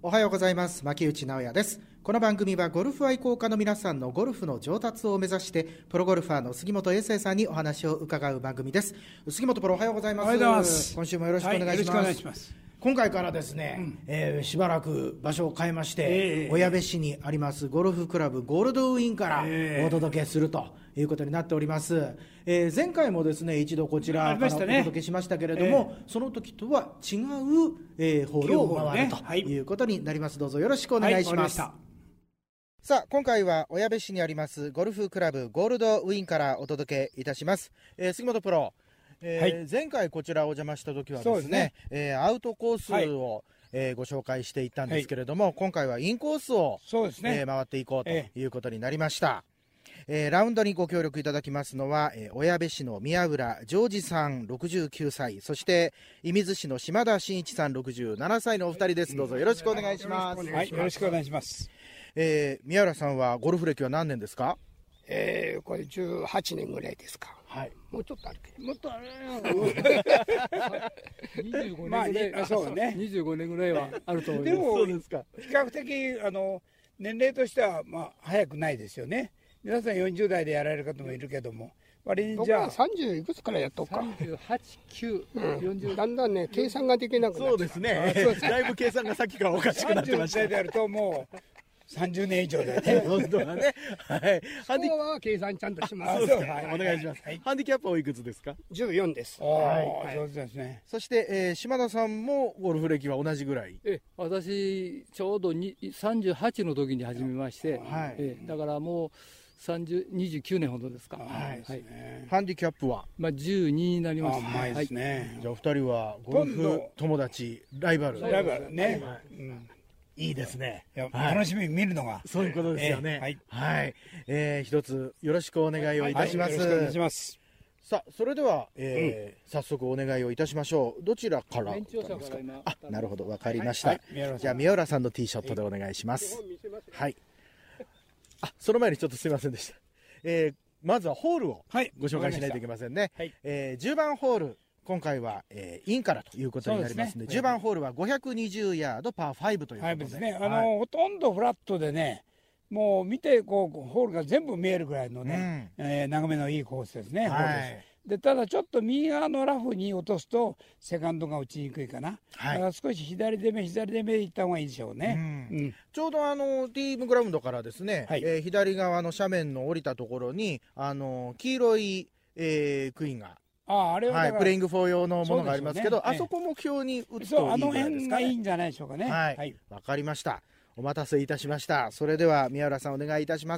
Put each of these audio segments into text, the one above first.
おはようございます。牧内直也です。この番組はゴルフ愛好家の皆さんのゴルフの上達を目指してプロゴルファーの杉本英生さんにお話を伺う番組です。杉本プロ、おはようございます。 おはようございます。 今週もよろしくお願いします。 よろしくお願いします。 今回からですね、しばらく場所を変えまして、小矢部市にありますゴルフクラブゴールドウィンからお届けするということになっております。前回もですね一度こちらからお届けしましたけれども、その時とは違う、ホールを回るということになります。どうぞよろしくお願いします。さあ今回は小矢部市にありますゴルフクラブゴールドウィンからお届けいたします。杉本プロ、前回こちらお邪魔した時はですね、アウトコースを、ご紹介していったんですけれども、今回はインコースを、回っていこうということになりました。ラウンドにご協力いただきますのは、小矢部市の宮浦ジョージさん69歳、そして射水市の島田真一さん67歳のお二人です。どうぞよろしくお願いします。 はい、よろしくお願いします。 宮浦さんはゴルフ歴は何年ですか？ これ18年ぐらいですか。 はい。 もうちょっとあるけど。 もっとある 25 年ぐらい、そうね。 25年ぐらいはあると思います。 でもそうですか。 比較的年齢としては早くないですよね。皆さん40代でやられる方もいるけども、割にじゃあ 30いくつからやっとくか。 38、9、40。 だんだんね計算ができなくなって。 そうですね。だいぶ計算がさっきからおかしくなってました。 30代でやるともう30年以上だよね。 本当だね。はい。 そこは計算ちゃんとします。 お願いします。ハンディキャップはおいくつですか ？14です。 上手ですね。 そして、島田さんもゴルフ歴は同じぐらい。 私ちょうど38の時に始めまして、だからもう29年ほどですか。 ハンディキャップは 12になります。 前ですね。 じゃあお二人はゴルフ友達、ライバルね。 いいですね。 楽しみに見るのが。 そういうことですよね。はい。一つよろしくお願いをいたします。 よろしくお願いします。 さあそれでは早速お願いをいたしましょう。どちらから年長者から今。 なるほど、わかりました。じゃあ宮浦さんのティーショットでお願いします。はい。その前にちょっとすいませんでした。まずはホールをご紹介しないといけませんね。10番ホール、今回はインからということになりますので、10番ホールは520ヤードパー5ということですね。ほとんどフラットでね、もう見てホールが全部見えるぐらいのね、眺めのいいコースですね。でただちょっと右側のラフに落とすとセカンドが打ちにくいかな。だから少し左手目行った方がいいでしょうね。 ちょうどティーグラウンドからですね、左側の斜面の降りたところに黄色いクイーンがプレイング4用のものがありますけど、あそこ目標に打つといいんじゃないですかね。 辺がいいんじゃないでしょうかね。 わかりました。お待たせいたしました。それでは宮浦さんお願いいたします。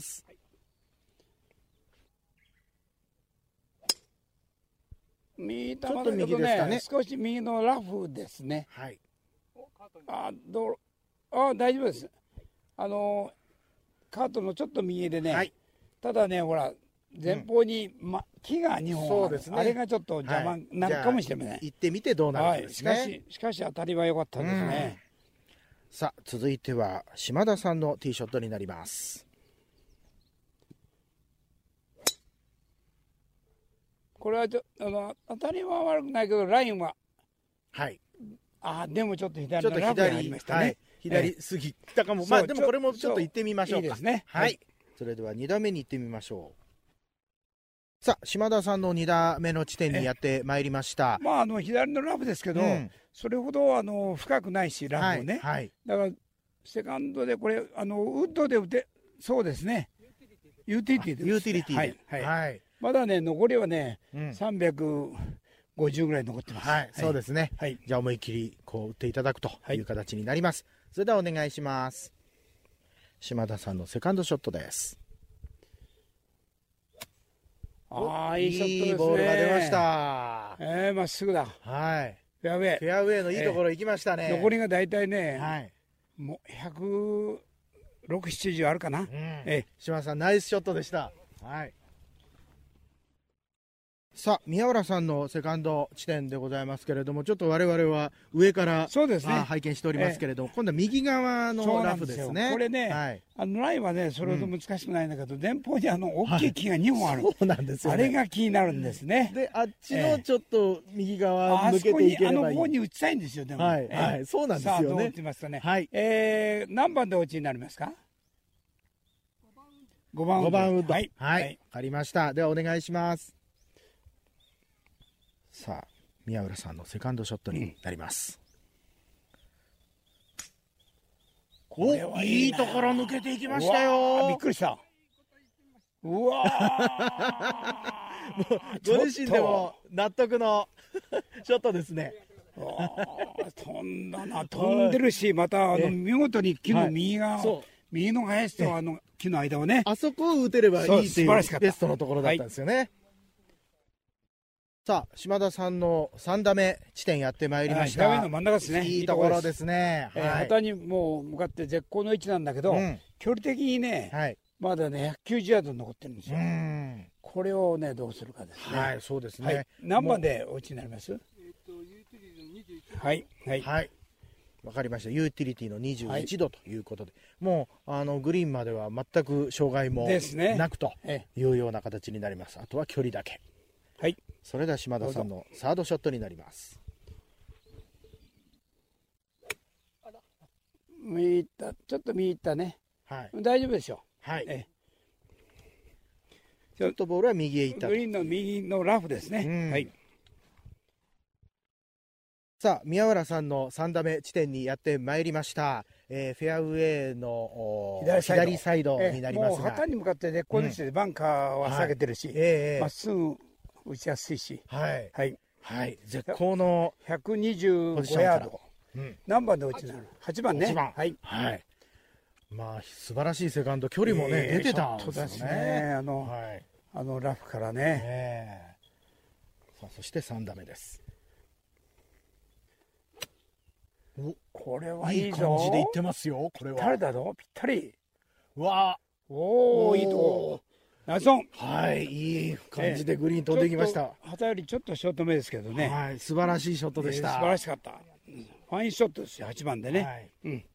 右球だけどね、少し右のラフですね。大丈夫です。カートのちょっと右でね、ただねほら前方に木が2本ある、あれがちょっと邪魔になるかもしれません。 行ってみてどうなるかですね。 しかし当たりは良かったですね。 さあ続いては島田さんのティーショットになります。 これは当たりは悪くないけどラインはでもちょっと左のラフがありましたね。 左すぎたかも。でもこれもちょっと行ってみましょうか。 いいですね。 それでは2打目に行ってみましょう。さあ島田さんの2打目の地点にやってまいりました。 左のラフですけど、それほど深くないしラフもね、だからセカンドでこれウッドで打てそうですね。ユーティリティでまだね残りはね、350ぐらい残ってます。 そうですね。じゃあ思いっきり打っていただくという形になります。それではお願いします。島田さんのセカンドショットです。 いいショットですね。 いいボールが出ました。 まっすぐだ。フェアウェイのいいところ行きましたね。 残りがだいたいね、もう160、70あるかな。 島田さんナイスショットでした。 さあ宮浦さんのセカンド地点でございますけれども、ちょっと我々は上からそうですね拝見しておりますけれども、今度は右側のラフですね。 これね、 はい、 ラインはねそれほど難しくないんだけど、前方に大きい木が2本ある、 そうなんですよね。 あれが気になるんですね。 であっちのちょっと右側抜けていければいい。 方に打ちたいんですよ。でもはい、はい、そうなんですよね。 さあどう打ちますかね。 はい、 何番でお打ちになりますか。5番ウッド。はい、 はい、 わかりました。ではお願いします。さあ宮浦さんのセカンドショットになります。お、いいところ抜けていきましたよ。 びっくりした。うわもうご自身でも納得のショットですね。 飛んだな、飛んでるし、また見事に木の右側、右の林と木の間をね、 あそこを打てればいいっていうベストのところだったんですよね。さあ島田さんの3打目地点やってまいりました。 フェアウェイの真ん中ですね。 いいところですね。 旗にもう向かって絶好の位置なんだけど、距離的にね、まだね190ヤード残ってるんですよ。これをねどうするかですね。 はい、そうですね。 何番でお打ちになります？はいはいはい。わかりました。ユーティリティの21度ということで、もうグリーンまでは全く障害もなくというような形になります。あとは距離だけ。 はい。 それでは島田さんのサードショットになります。 ちょっと見入ったね。 はい。 大丈夫でしょう。 はい。ショットボールは右へ行った。 グリーンの右のラフですね。はい。 さあ宮浦さんの3打目地点にやってまいりました。フェアウェイの左サイドになりますが、 もう旗に向かって絶好の位置でバンカーは下げてるし、まっすぐ打ちやすいし、 はいはいはい、絶好の 125ヤード、何番で打ちなの？8番ね。はい、 はい、まあ素晴らしいセカンド、距離もね出てたんですよね。ラフからね。さあそして3打目です。 これはいいぞ。 いい感じでいってますよ。これは誰だろう？ぴったり。 わおお、いいとこ。ナイスオン。 はい、いい感じでグリーン飛んできました。 旗よりちょっとショート目ですけどね。 はい、素晴らしいショットでした。 素晴らしかった。ファインショットですよ、8番でね。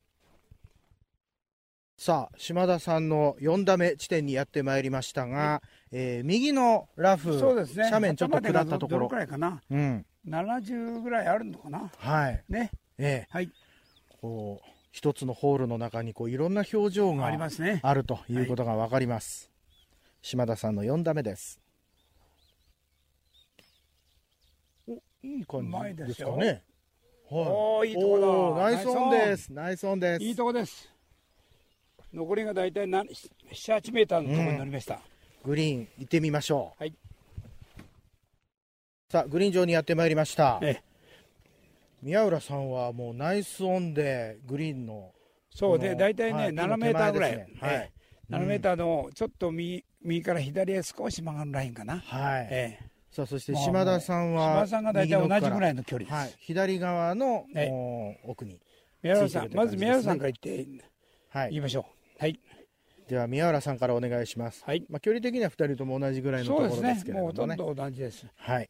さあ島田さんの4打目地点にやってまいりましたが、右のラフ、斜面ちょっと下ったところ、 どのくらいかな。70ぐらいあるのかな。 はいね。 はい。こう一つのホールの中にこういろんな表情があるということが分かります。島田さんの4打目です。いい感じですかね。 はい。いいとこだ。 ナイスオンです。ナイスオンです。 いいとこです。残りがだいたい7、8メーターのところになりました。 グリーン行ってみましょう。 はい。 さあグリーン上にやってまいりました。宮浦さんはもうナイスオンでグリーンのそうでだいたいね7メーターぐらい、7メーターのちょっと右から左へ少し曲がるラインかな。 はい。さあそして島田さんは島田さんがだいたい同じぐらいの距離です。 左側の奥に。 宮浦さん、まず宮浦さんから言いましょう。はい。 では宮浦さんからお願いします。はい。まあ距離的には2人とも同じぐらいのところですけれどもね。 もうほとんど同じです。 はい。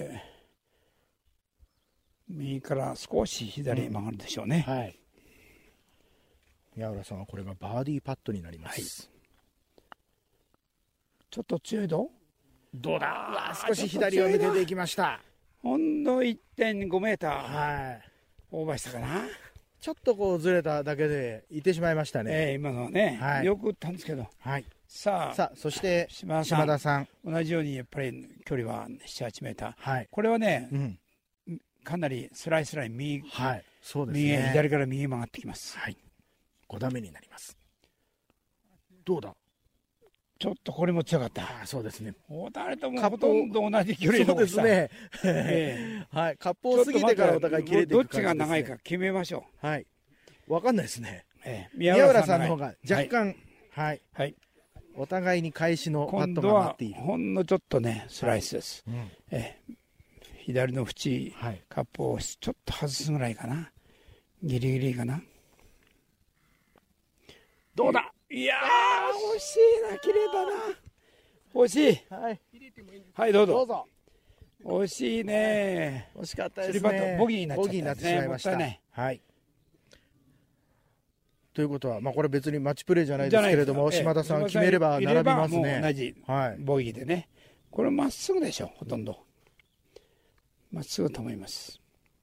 右から少し左へ曲がるでしょうね。 はい。宮浦さんはこれがバーディーパットになります。 ちょっと強いどうだ。少し左を抜けていきました。 ほんの 1.5 メーターオーバーしたかな。 ちょっとこうずれただけで行ってしまいましたね。 今のはね、よく打ったんですけど。 はい。 さあそして島田さん同じようにやっぱり距離は7、8メーター。 はい。 これはね、かなりスライ右、 そうですね。 左から右へ曲がってきます。 はい。5打目になります。どうだ。 ちょっとこれも強かった。 そうですね。 誰ともほとんど同じ距離残した。そうですね。はい。カップを過ぎてからお互い切れていく感じですね。 どっちが長いか決めましょう。はい。わかんないですね。 宮浦さんの方が若干、はい。お互いに返しのパットが待っている。 ほんのちょっとね、スライスです。左の縁、カップをちょっと外すぐらいかな。ギリギリかな。どうだ。いやー、惜しいな、綺麗だな。惜しい。はい、どうぞ。 惜しいね。 惜しかったですスリーパッね。 トボギーになっちゃったボギーになってしまいました。 もったいない。 はい。ということは、これ別にマッチプレーじゃないですけれども、島田さん決めれば並びますね。 同じボギーでね。これまっすぐでしょ、ほとんど。まっすぐと思います。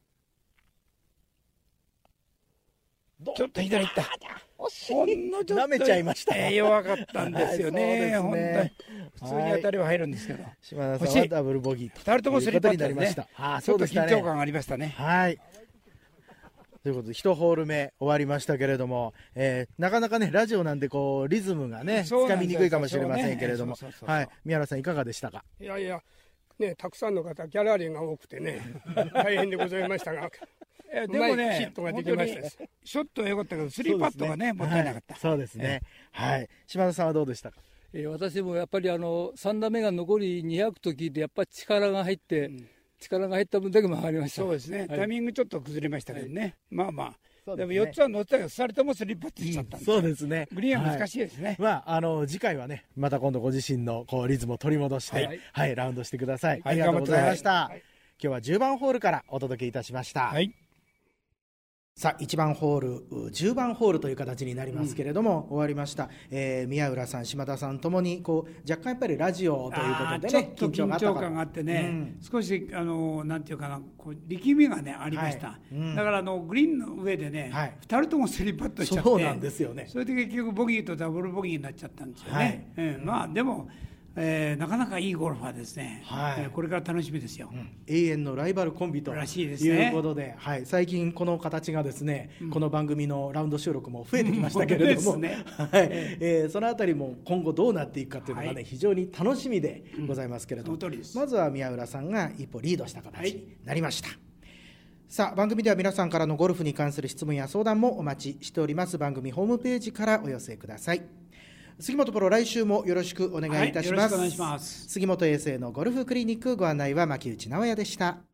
ちょっと左行った。ほんのちょっと舐めちゃいました。 弱かったんですよね。本当に普通に当たりは入るんですけど。 島田さんはダブルボギーと。 2人ともスリーパットになりました。ちょっと緊張感ありましたね。 はい。ということで1ホール目終わりましたけれども、なかなかねラジオなんでこうリズムがねつかみにくいかもしれませんけれども、はい、宮原さんいかがでしたか。 いやいやね、たくさんの方ギャラリーが多くてね大変でございましたがでもね、 ヒットができました。 ショットは良かったけどスリーパットがねもったいなかった。 そうですね。はい。島田さんはどうでしたか。 私もやっぱり3打目が残り200と聞いてやっぱり力が入って、力が入った分だけ曲がりました。 そうですね、タイミングちょっと崩れましたけどね、まあでも4つは乗ってたけど2人ともスリーパットしちゃったんで、 そうですね。 グリーンは難しいですね。 次回はねまた今度ご自身のこうリズムを取り戻してラウンドしてください。ありがとうございました。今日は10番ホールからお届けいたしました。さあ1番ホール10番ホールという形になりますけれども、終わりました。宮浦さん島田さんともにこう若干やっぱりラジオということでねちょっと緊張感があってね、少しなんていうかなこう力みがねありました。だからグリーンの上でね、2人ともスリーパットしちゃって、 そうなんですよね。 それで結局ボギーとダブルボギーになっちゃったんですよね。でもなかなかいいゴルファーですね。これから楽しみですよ。 永遠のライバルコンビということで、最近この形がですね、この番組のラウンド収録も増えてきましたけれども、そのあたりも今後どうなっていくかというのがね、非常に楽しみでございますけれども、まずは宮浦さんが一歩リードした形になりました。さあ番組では皆さんからのゴルフに関する質問や相談もお待ちしております。番組ホームページからお寄せください。杉本プロ、来週もよろしくお願いいたします。 よろしくお願いします。 杉本衛星のゴルフクリニック、ご案内は牧内直哉でした。